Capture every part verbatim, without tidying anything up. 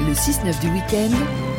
Le six neuf du week-end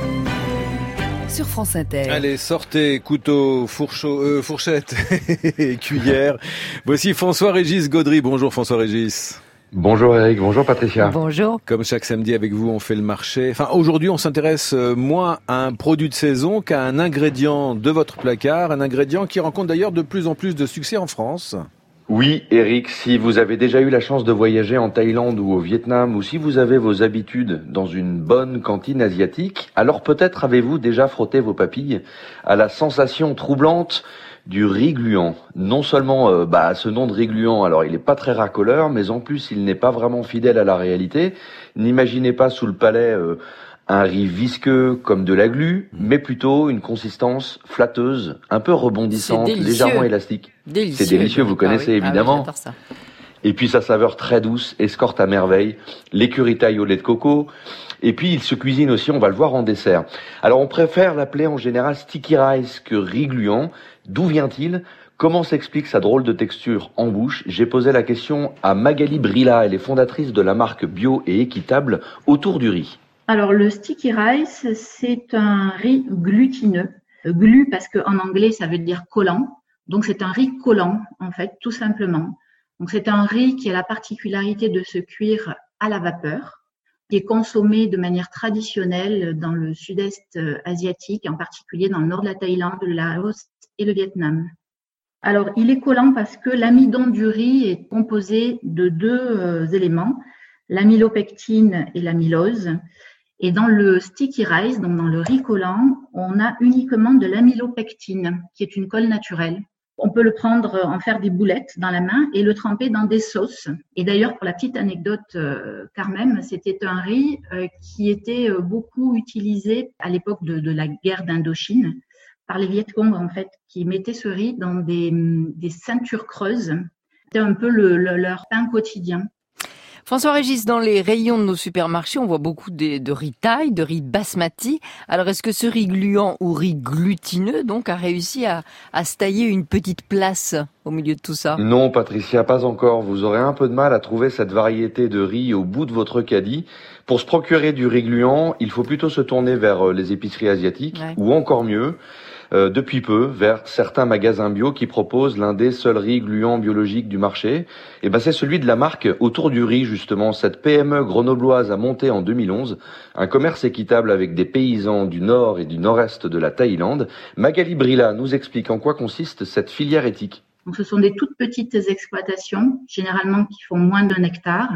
sur France Inter. Allez, sortez, couteau, fourcheau, euh, fourchette et cuillère. Voici François-Régis Gaudry. Bonjour François-Régis. Bonjour Eric, bonjour Patricia. Bonjour. Comme chaque samedi avec vous, on fait le marché. Enfin, aujourd'hui, on s'intéresse moins à un produit de saison qu'à un ingrédient de votre placard. Un ingrédient qui rencontre d'ailleurs de plus en plus de succès en France. Oui, Eric, si vous avez déjà eu la chance de voyager en Thaïlande ou au Vietnam, ou si vous avez vos habitudes dans une bonne cantine asiatique, alors peut-être avez-vous déjà frotté vos papilles à la sensation troublante du riz gluant. Non seulement euh, bah, ce nom de riz gluant, alors il n'est pas très racoleur, mais en plus il n'est pas vraiment fidèle à la réalité. N'imaginez pas sous le palais euh, un riz visqueux comme de la glu, mais plutôt une consistance flatteuse, un peu rebondissante, légèrement élastique. Délicieux. C'est délicieux, vous connaissez ah oui. évidemment. Ah oui, j'adore ça. Et puis sa saveur très douce escorte à merveille l'écurie taille au lait de coco. Et puis il se cuisine aussi, on va le voir, en dessert. Alors on préfère l'appeler en général sticky rice que riz gluant. D'où vient-il ? Comment s'explique sa drôle de texture en bouche ? J'ai posé la question à Magali Brilla, elle est fondatrice de la marque bio et équitable Autour du riz. Alors le sticky rice, c'est un riz glutineux. Glu parce qu'en anglais ça veut dire collant. Donc c'est un riz collant en fait, tout simplement. Donc c'est un riz qui a la particularité de se cuire à la vapeur, qui est consommé de manière traditionnelle dans le sud-est asiatique, en particulier dans le nord de la Thaïlande, le Laos et le Vietnam. Alors il est collant parce que l'amidon du riz est composé de deux euh, éléments, l'amylopectine et l'amylose. Et dans le sticky rice, donc dans le riz collant, on a uniquement de l'amylopectine, qui est une colle naturelle. On peut le prendre, en faire des boulettes dans la main et le tremper dans des sauces. Et d'ailleurs, pour la petite anecdote, euh, quand même, c'était un riz euh, qui était euh, beaucoup utilisé à l'époque de, de la guerre d'Indochine par les Viet Cong, en fait, qui mettaient ce riz dans des, des ceintures creuses. C'était un peu le, le, leur pain quotidien. François-Régis, dans les rayons de nos supermarchés, on voit beaucoup de, de riz thaï, de riz basmati. Alors, est-ce que ce riz gluant ou riz glutineux, donc, a réussi à, à se tailler une petite place au milieu de tout ça ? Non, Patricia, pas encore. Vous aurez un peu de mal à trouver cette variété de riz au bout de votre caddie. Pour se procurer du riz gluant, il faut plutôt se tourner vers les épiceries asiatiques, ouais. Ou encore mieux, Euh, depuis peu, vers certains magasins bio qui proposent l'un des seuls riz gluants biologiques du marché. Et ben, c'est celui de la marque Autour du riz, justement. Cette P M E grenobloise a monté en deux mille onze un commerce équitable avec des paysans du nord et du nord-est de la Thaïlande. Magali Brilla nous explique en quoi consiste cette filière éthique. Donc, ce sont des toutes petites exploitations, généralement qui font moins d'un hectare,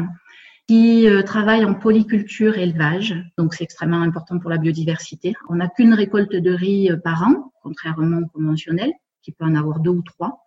qui euh, travaillent en polyculture élevage, donc c'est extrêmement important pour la biodiversité. On n'a qu'une récolte de riz euh, par an, contrairement au conventionnel, qui peut en avoir deux ou trois.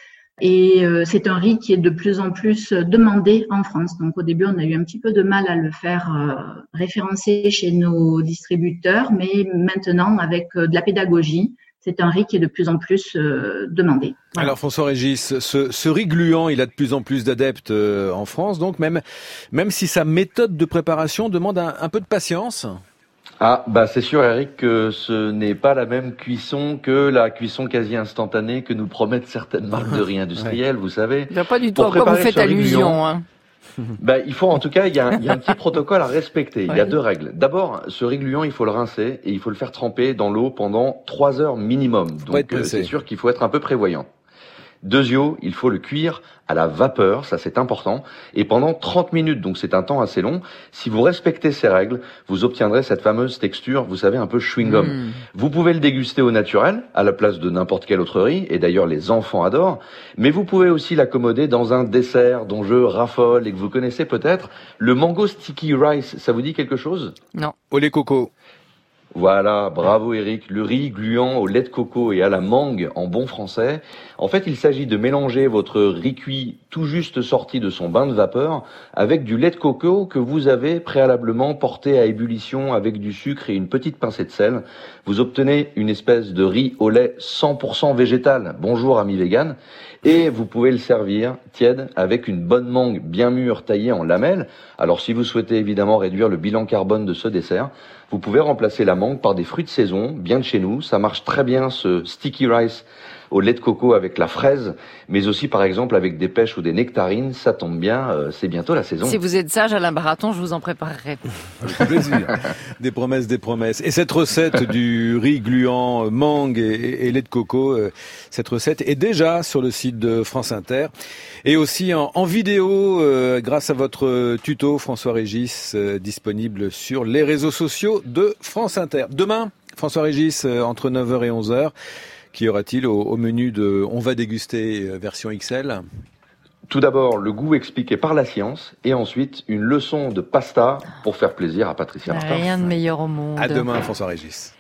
Et euh, c'est un riz qui est de plus en plus demandé en France. Donc au début, on a eu un petit peu de mal à le faire euh, référencer chez nos distributeurs, mais maintenant, avec euh, de la pédagogie, c'est un riz qui est de plus en plus euh, demandé. Voilà. Alors François-Régis, ce, ce riz gluant, il a de plus en plus d'adeptes euh, en France, donc même, même si sa méthode de préparation demande un, un peu de patience. Ah, bah c'est sûr Eric que ce n'est pas la même cuisson que la cuisson quasi instantanée que nous promettent certaines marques de riz industrielles, ouais. Vous savez. Il n'y a pas du tout à quoi vous faites allusion, hein. Ben, il faut, en tout cas, il y a un, il y a un petit protocole à respecter. Il y a deux règles. D'abord, ce riz gluant, il faut le rincer et il faut le faire tremper dans l'eau pendant trois heures minimum. Donc, euh, c'est sûr qu'il faut être un peu prévoyant. Deuxièmement, il faut le cuire à la vapeur, ça c'est important, et pendant trente minutes, donc c'est un temps assez long. Si vous respectez ces règles, vous obtiendrez cette fameuse texture, vous savez, un peu chewing-gum. Mmh. Vous pouvez le déguster au naturel, à la place de n'importe quel autre riz, et d'ailleurs les enfants adorent, mais vous pouvez aussi l'accommoder dans un dessert dont je raffole et que vous connaissez peut-être, le mango sticky rice. Ça vous dit quelque chose ? Non. Au lait coco. Voilà, bravo Eric, le riz gluant au lait de coco et à la mangue en bon français. En fait, il s'agit de mélanger votre riz cuit tout juste sorti de son bain de vapeur avec du lait de coco que vous avez préalablement porté à ébullition avec du sucre et une petite pincée de sel. Vous obtenez une espèce de riz au lait cent pour cent végétal. Bonjour amis véganes. Et vous pouvez le servir tiède avec une bonne mangue bien mûre taillée en lamelles. Alors si vous souhaitez évidemment réduire le bilan carbone de ce dessert, vous pouvez remplacer la mangue par des fruits de saison, bien de chez nous. Ça marche très bien ce sticky rice au lait de coco avec la fraise, mais aussi par exemple avec des pêches ou des nectarines. Ça tombe bien, euh, c'est bientôt la saison. Si vous êtes sage, Alain Baraton, je vous en préparerai. Avec plaisir. Des promesses, des promesses. Et cette recette du riz gluant, mangue et, et lait de coco, euh, cette recette est déjà sur le site de France Inter et aussi en, en vidéo euh, grâce à votre tuto François-Régis euh, disponible sur les réseaux sociaux de France Inter. Demain, François-Régis, euh, entre neuf heures et onze heures, qu'y aura-t-il au, au menu de On va déguster euh, version X L? Tout d'abord, le goût expliqué par la science et ensuite une leçon de pasta pour faire plaisir à Patricia Martin. Rien de meilleur au monde. À demain, François-Régis.